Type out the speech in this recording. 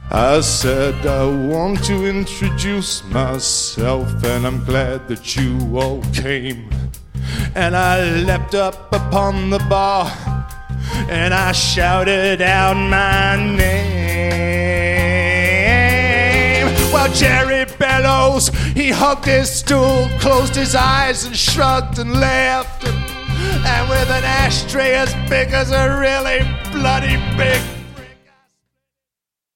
I said I want to introduce myself, and I'm glad that you all came. And I leapt up upon the bar, and I shouted out my name. Well, Jerry Bellows, he hugged his stool, closed his eyes and shrugged and laughed. And with an ashtray as big as a really bloody big